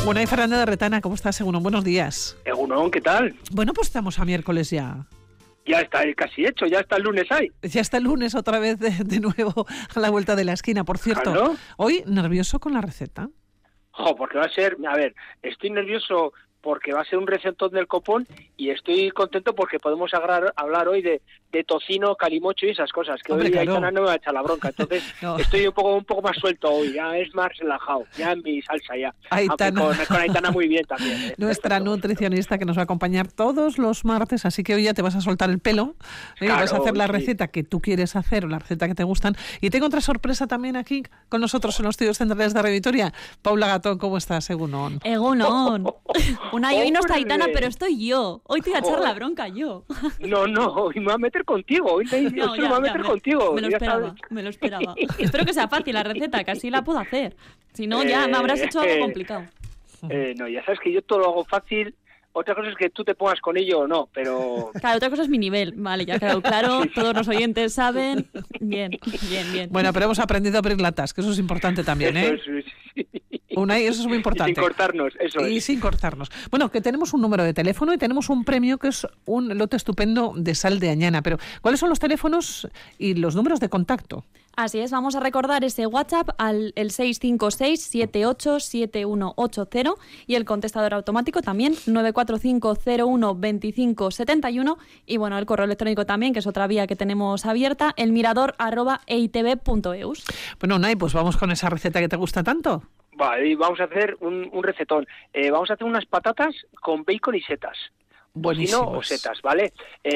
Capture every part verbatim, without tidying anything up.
Bueno, y Fernanda de Retana, ¿cómo estás, Egunon? Buenos días. Egunon, ¿qué tal? Bueno, pues estamos a miércoles ya. Ya está casi hecho, ya está el lunes ahí. Ya está el lunes otra vez de, de nuevo a la vuelta de la esquina. Por cierto, ¿Claro? Hoy nervioso con la receta. Jo, porque va a ser, a ver, estoy nervioso porque va a ser un recetón del copón y estoy contento porque podemos hablar, hablar hoy de, de tocino, calimocho y esas cosas, que Hombre, hoy claro. Aitana no me va a echar la bronca, entonces no. Estoy un poco un poco más suelto hoy, ya es más relajado, ya en mi salsa ya. Aitana. Con, con Aitana muy bien también. ¿eh? Nuestra Perfecto. nutricionista que nos va a acompañar todos los martes, así que hoy ya te vas a soltar el pelo, ¿eh? Claro, Vas a hacer la sí. receta que tú quieres hacer o la receta que te gustan. Y tengo otra sorpresa también aquí con nosotros en los estudios centrales de Radio Vitoria. Paula Gatón, ¿cómo estás, Egunon? Egunon. Una y hoy no está ¡Hombre! Aitana, pero estoy yo. Hoy te voy a echar Joder. la bronca yo. No, no, hoy me voy a meter contigo, hoy me, No, hoy me ya, voy a ya, meter me, contigo. me lo ya esperaba, sabes. me lo esperaba. Espero que sea fácil la receta, que así la puedo hacer. Si no, ya me habrás hecho Eh, algo complicado. Eh, no, ya sabes que yo todo lo hago fácil. Otra cosa es que tú te pongas con ello o no, pero... Claro, otra cosa es mi nivel. Vale, ya ha quedado claro. Todos los oyentes saben. Bien, bien, bien. Bueno, pero hemos aprendido a abrir latas, que eso es importante también, ¿eh? Eso es, sí. Una y eso es muy importante. Y sin cortarnos, eso Y es. sin cortarnos. Bueno, que tenemos un número de teléfono y tenemos un premio que es un lote estupendo de sal de Añana. Pero, ¿cuáles son los teléfonos y los números de contacto? Así es, vamos a recordar ese WhatsApp al el seis cinco seis, siete ocho siete uno ocho cero y el contestador automático también nueve cuatro cinco cero uno dos cinco siete uno y bueno, el correo electrónico también, que es otra vía que tenemos abierta, el mirador arroba eitv punto eus. Bueno, Nay, pues vamos con esa receta que te gusta tanto. Vale, y vamos a hacer un, un recetón. Eh, vamos a hacer unas patatas con bacon y setas. Tocino o Buenísimos. setas, ¿vale?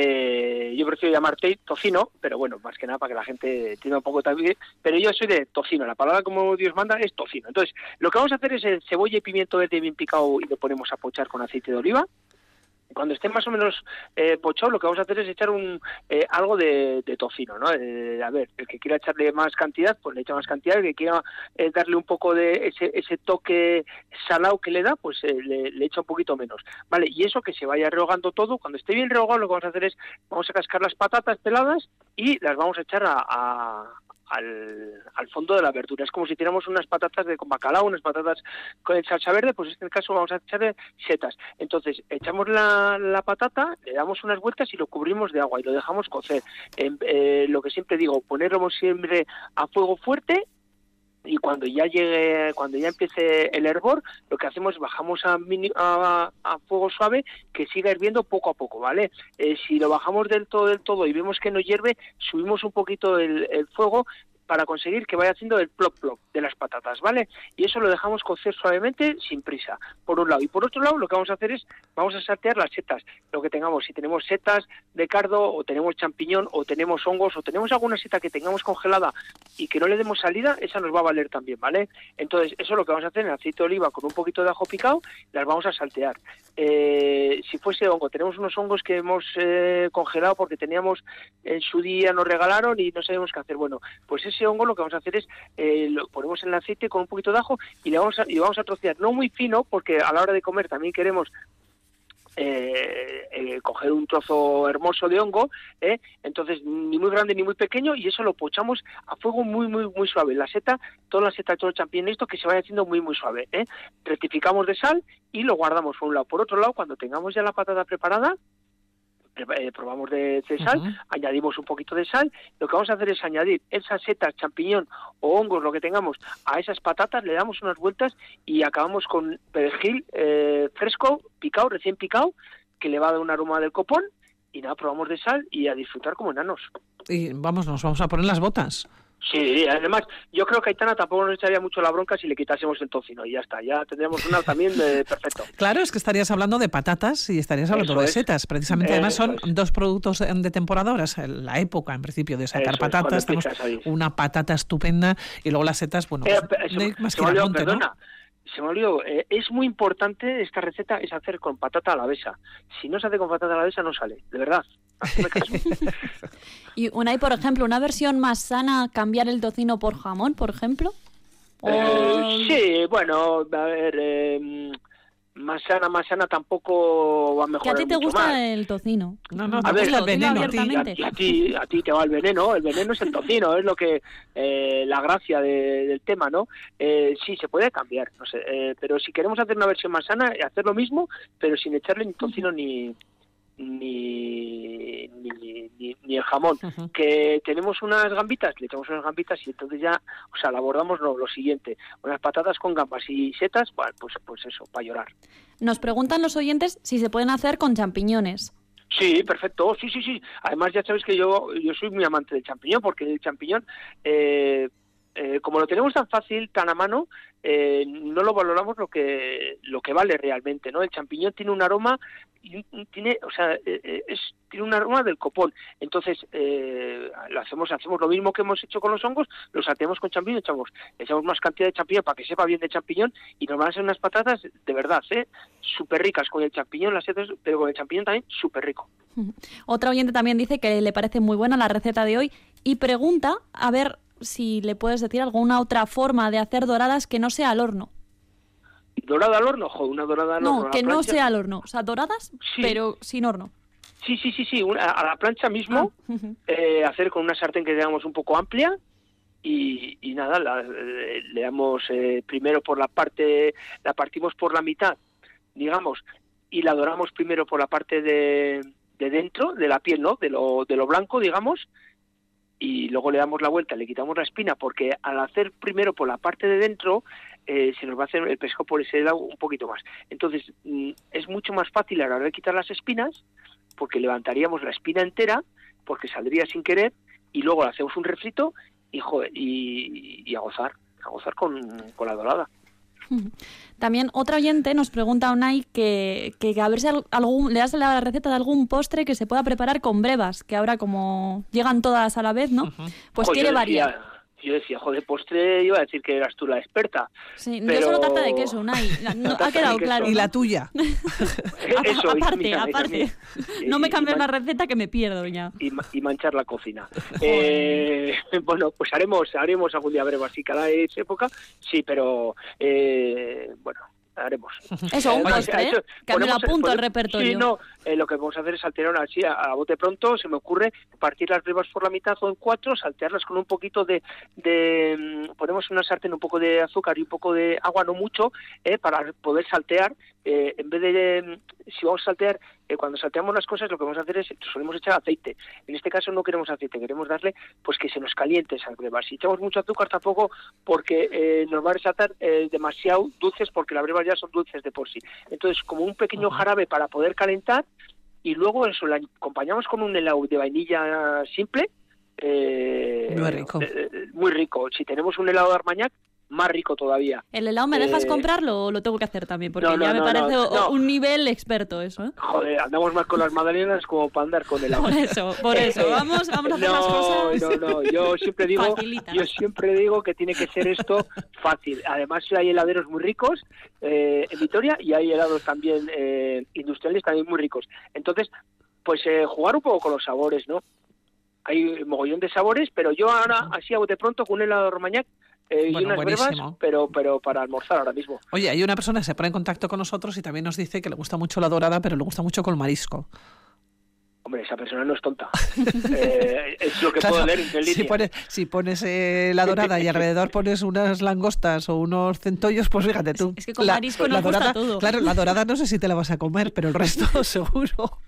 Eh, yo prefiero llamarte tocino, pero bueno, más que nada para que la gente entienda un poco también. Pero yo soy de tocino, la palabra como Dios manda es tocino. Entonces, lo que vamos a hacer es el cebolla y pimiento verde bien picado y lo ponemos a pochar con aceite de oliva. Cuando esté más o menos eh, pochado, lo que vamos a hacer es echar un eh, algo de, de tocino, ¿no? Eh, a ver, el que quiera echarle más cantidad, pues le echa más cantidad. El que quiera eh, darle un poco de ese, ese toque salado que le da, pues eh, le, le echa un poquito menos, ¿vale? Y eso que se vaya rehogando todo. Cuando esté bien rehogado, lo que vamos a hacer es, vamos a cascar las patatas peladas y las vamos a echar a... a Al, al fondo de la verdura. Es como si tiramos unas patatas de con bacalao, unas patatas con salsa verde, pues en este caso vamos a echar setas. Entonces, echamos la, la patata, le damos unas vueltas y lo cubrimos de agua y lo dejamos cocer. Eh, eh, lo que siempre digo, ponerlo siempre a fuego fuerte. Y cuando ya llegue, cuando ya empiece el hervor, lo que hacemos es bajamos a, mini, a, a fuego suave, que siga hirviendo poco a poco, ¿vale? Eh, si lo bajamos del todo, del todo y vemos que no hierve, subimos un poquito el, el fuego para conseguir que vaya haciendo el plop plop de las patatas, ¿vale? Y eso lo dejamos cocer suavemente, sin prisa, por un lado. Y por otro lado, lo que vamos a hacer es, vamos a saltear las setas, lo que tengamos. Si tenemos setas de cardo, o tenemos champiñón, o tenemos hongos, o tenemos alguna seta que tengamos congelada y que no le demos salida, esa nos va a valer también, ¿vale? Entonces, eso es lo que vamos a hacer en aceite de oliva con un poquito de ajo picado, las vamos a saltear. Eh, si fuese hongo, tenemos unos hongos que hemos eh, congelado porque teníamos, en su día nos regalaron y no sabemos qué hacer. Bueno, pues ese hongo lo que vamos a hacer es, eh, lo ponemos en el aceite con un poquito de ajo y le vamos a, y lo vamos a trocear, no muy fino, porque a la hora de comer también queremos Eh, eh, coger un trozo hermoso de hongo, ¿eh? Entonces ni muy grande ni muy pequeño, y eso lo pochamos a fuego muy muy muy suave. La seta, toda la seta, todo el champiñón, esto que se vaya haciendo muy muy suave, ¿eh? Rectificamos de sal y lo guardamos por un lado. Por otro lado, cuando tengamos ya la patata preparada, Eh, probamos de, de sal, uh-huh. añadimos un poquito de sal. Lo que vamos a hacer es añadir esas setas, champiñón o hongos, lo que tengamos, a esas patatas, le damos unas vueltas y acabamos con perejil eh, fresco, picado, recién picado, que le va a dar un aroma del copón. Y nada, probamos de sal y a disfrutar como enanos. Y vamos, nos vamos a poner las botas. Sí, además, yo creo que Aitana tampoco nos echaría mucho la bronca si le quitásemos el tocino y ya está, ya tendríamos una también de perfecto. Claro, es que estarías hablando de patatas y estarías hablando Eso de es. setas. Precisamente, Eh, además, son eso es. dos productos de temporada. Ahora es la época, en principio, de sacar Eso es, patatas. cuando Tenemos empiezas ahí. una patata estupenda y luego las setas, bueno, Eh, pues, se, no hay más se que me ir al olvidó, monte, ¿no? perdona, se me olvidó, eh, es muy importante esta receta, es hacer con patata alavesa. Si no se hace con patata alavesa no sale, de verdad. Hazme caso. Y una y por ejemplo, una versión más sana, cambiar el tocino por jamón, por ejemplo. O... Eh, sí, bueno, a ver, eh, más sana, más sana tampoco va a mejorar. Que a ti te mucho gusta más. el tocino. No, no, A te ver, gusta el veneno. A ti, a, a, ti, a ti te va el veneno, el veneno es el tocino, es lo que eh, la gracia de, del tema, ¿no? Eh, sí, se puede cambiar, no sé, eh, pero si queremos hacer una versión más sana, hacer lo mismo, pero sin echarle ni tocino ni ni ni, ni, ni el jamón. Uh-huh. Que tenemos unas gambitas, le echamos unas gambitas y entonces ya, o sea, la abordamos lo, lo siguiente, unas patatas con gambas y setas, bueno, pues pues eso, para llorar. Nos preguntan los oyentes si se pueden hacer con champiñones. Sí, perfecto, sí, sí, sí. Además ya sabes que yo yo soy muy amante del champiñón, porque el champiñón, eh, eh, como lo tenemos tan fácil, tan a mano, eh, no lo valoramos lo que lo que vale realmente, ¿no? El champiñón tiene un aroma, tiene, o sea, eh, es tiene un aroma del copón. Entonces eh, lo hacemos hacemos lo mismo que hemos hecho con los hongos, los salteamos con champiñón, echamos echamos más cantidad de champiñón para que sepa bien de champiñón y nos van a hacer unas patatas de verdad, ¿eh? Súper ricas con el champiñón, las setas, pero con el champiñón también súper rico. Otra oyente también dice que le parece muy buena la receta de hoy y pregunta a ver si le puedes decir alguna otra forma de hacer doradas que no sea al horno. ¿Dorada al horno? Joder, una dorada al no, horno. No, que no sea al horno. O sea, doradas, sí. pero sin horno. Sí, sí, sí, sí. Una, a la plancha mismo, ah. uh-huh. eh, hacer con una sartén que digamos un poco amplia y, y nada, la, eh, le damos eh, primero por la parte, la partimos por la mitad, digamos, y la doramos primero por la parte de, de dentro, de la piel, ¿no? De lo, de lo blanco, digamos, y luego le damos la vuelta, le quitamos la espina, porque al hacer primero por la parte de dentro, eh, se nos va a hacer el pescado por ese lado un poquito más. Entonces, mm, es mucho más fácil a la hora de quitar las espinas, porque levantaríamos la espina entera, porque saldría sin querer, y luego le hacemos un refrito y, joder, y, y a gozar, a gozar con, con la dorada. También otra oyente nos pregunta, Unai, que, que a ver si algún, le das la receta de algún postre que se pueda preparar con brevas, que ahora como llegan todas a la vez, ¿no? Uh-huh. Pues Joder, quiere yo decía, variar. Yo decía, joder, postre, iba a decir que eras tú la experta. Sí, pero... yo solo tarta de queso, Unai, no, ha quedado claro. Y la tuya. Eso, aparte, mira, aparte. No me cambies la receta que me pierdo ya. Y, y manchar la cocina. eh, bueno, pues haremos haremos algún día brevas así cada época, sí, pero eh, bueno, haremos. Eso, un postre, ¿eh? Que me lo apunto al repertorio. Sí, no, eh, lo que vamos a hacer es saltear así a, a bote pronto, se me ocurre partir las brevas por la mitad o en cuatro, saltearlas con un poquito de, de ponemos en una sartén un poco de azúcar y un poco de agua, no mucho, eh, para poder saltear, eh, en vez de, si vamos a saltear, eh, cuando salteamos las cosas lo que vamos a hacer es, solemos echar aceite, en este caso no queremos aceite, queremos darle, pues que se nos caliente esas brevas. Si echamos mucho azúcar tampoco, porque eh, nos va a resaltar eh, demasiado dulces, porque las brevas ya son dulces de por sí. Entonces, como un pequeño jarabe para poder calentar, y luego eso lo acompañamos con un helado de vainilla simple, eh, muy rico. Eh, muy rico. Si tenemos un helado de Armagnac, más rico todavía. ¿El helado me dejas eh... comprarlo o lo tengo que hacer también? Porque no, no, ya me no, parece no, no. un nivel experto eso, ¿eh? Joder, andamos más con las magdalenas como para andar con helado. Por eso, por eso. Vamos, vamos a hacer no, las cosas. No, no, yo siempre digo, Facilitas. yo siempre digo que tiene que ser esto fácil. Además hay heladeros muy ricos eh, en Vitoria y hay helados también eh, industriales también muy ricos. Entonces, pues eh, jugar un poco con los sabores, ¿no? Hay un mogollón de sabores, pero yo ahora, así a bote pronto, con un helado de Armagnac, Eh, bueno, y unas buenísimo. brevas, pero pero para almorzar ahora mismo. Oye, hay una persona que se pone en contacto con nosotros y también nos dice que le gusta mucho la dorada, pero le gusta mucho con marisco. Hombre, esa persona no es tonta. eh, es lo que claro, puedo leer entre líneas. Si pones, si pones eh, la dorada y alrededor pones unas langostas o unos centollos, pues fíjate tú. Es que con la, marisco la nos dorada, gusta todo. Claro, la dorada no sé si te la vas a comer, pero el resto seguro.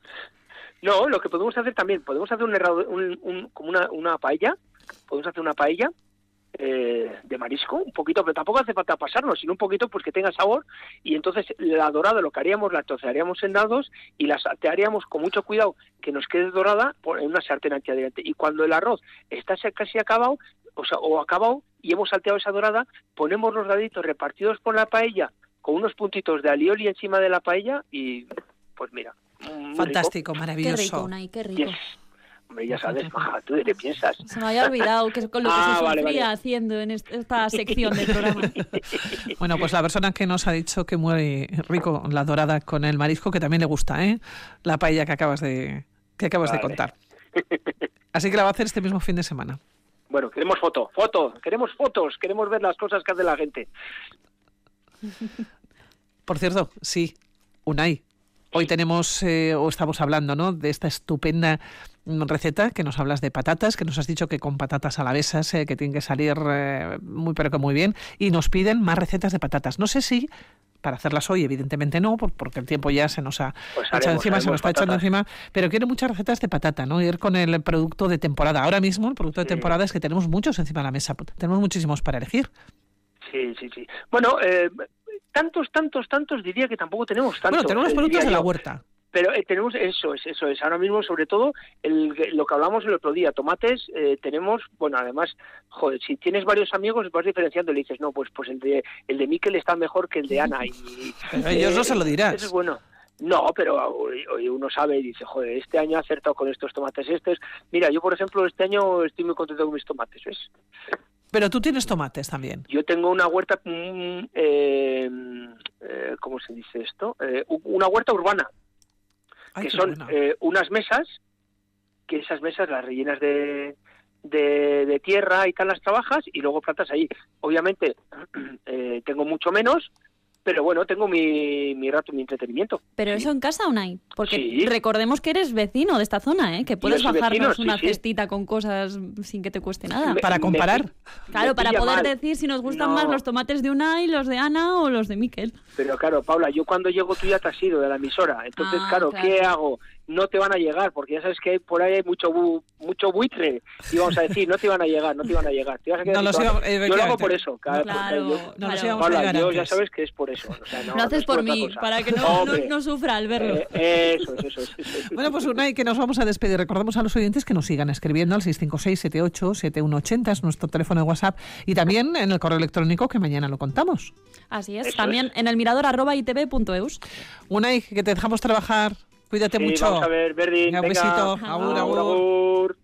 No, lo que podemos hacer también, podemos hacer un, un, un como una, una paella, podemos hacer una paella eh, de marisco, un poquito, pero tampoco hace falta pasarlo, sino un poquito pues que tenga sabor, y entonces la dorada lo que haríamos, la trocearíamos en dados y la saltearíamos con mucho cuidado que nos quede dorada en una sartén antiadherente, y cuando el arroz está casi acabado, o sea, o acabado, y hemos salteado esa dorada, ponemos los daditos repartidos por la paella con unos puntitos de alioli encima de la paella y pues mira, fantástico, rico. Maravilloso. Qué rico, Unai, qué rico. Yes. Hombre, ya sabes, maja, ¿tú de qué piensas? Se me había olvidado que con lo que ah, se vale, sufría vale. haciendo en esta sección del programa. Bueno, pues la persona que nos ha dicho que muy rico la dorada con el marisco, que también le gusta, ¿eh? La paella que acabas de que acabas vale. de contar. Así que la va a hacer este mismo fin de semana. Bueno, queremos foto, foto, queremos fotos, queremos ver las cosas que hace la gente. Por cierto, sí, Unai, hoy tenemos, eh, o estamos hablando, ¿no?, de esta estupenda receta que nos hablas de patatas, que nos has dicho que con patatas alavesas, eh, que tienen que salir eh, muy pero que muy bien, y nos piden más recetas de patatas. No sé si para hacerlas hoy, evidentemente no, porque el tiempo ya se nos ha pues haremos, echado encima, se nos está patatas. echando encima, pero quiero muchas recetas de patata, ¿no? Ir con el producto de temporada. Ahora mismo el producto de sí. temporada es que tenemos muchos encima de la mesa, tenemos muchísimos para elegir. Sí, sí, sí. Bueno, eh, tantos, tantos, tantos diría que tampoco tenemos tantos. Bueno, tenemos los productos de la huerta. Pero eh, tenemos, eso es, eso es. Ahora mismo, sobre todo, el, lo que hablamos el otro día, tomates, eh, tenemos, bueno, además, joder, si tienes varios amigos, vas diferenciando y le dices, no, pues pues el de el de Miquel está mejor que el de Ana. Y, pero eh, ellos no se lo dirás. Eso es bueno. No, pero hoy, hoy uno sabe y dice, joder, este año he acertado con estos tomates estos. Mira, yo, por ejemplo, este año estoy muy contento con mis tomates, ¿ves? Pero tú tienes tomates también. Yo tengo una huerta, mm, eh, eh, ¿cómo se dice esto? Eh, una huerta urbana. Ay, que son eh, unas mesas, que esas mesas las rellenas de, de, de tierra y tal, las trabajas y luego plantas ahí. Obviamente eh, tengo mucho menos, pero bueno, tengo mi, mi rato, mi entretenimiento. ¿Pero sí. eso en casa, Unai? Porque sí. recordemos que eres vecino de esta zona, ¿eh? Que puedes bajarnos vecino, una sí, cestita sí. con cosas sin que te cueste nada. Me, para comparar. Me, claro, para poder mal. decir si nos gustan no. más los tomates de Unai, los de Ana o los de Miquel. Pero claro, Paula, yo cuando llego tú ya te has ido de la emisora. Entonces, ah, claro, claro, ¿qué hago? No te van a llegar, porque ya sabes que hay, por ahí hay mucho bu, mucho buitre. Y vamos a decir, no te van a llegar, no te van a llegar. Te vas a quedar no, iba, eh, yo lo hago por eso. Claro, claro, yo, no claro. Paula, yo ya sabes que es por eso. O sea, no, lo haces no por mí, cosa. para que no, no, no sufra al verlo. Eh, eso es, eso es. Eso es. Bueno, pues Unai, que nos vamos a despedir. Recordamos a los oyentes que nos sigan escribiendo al seis cinco seis, siete ocho, siete uno ocho cero, es nuestro teléfono de WhatsApp, y también en el correo electrónico, que mañana lo contamos. Así es, eso también es. en el mirador arroba itv punto eus. Unai, que te dejamos trabajar. Cuídate sí, mucho. Vamos a ver, Verdi. Venga, un besito. Agur, agur. agur.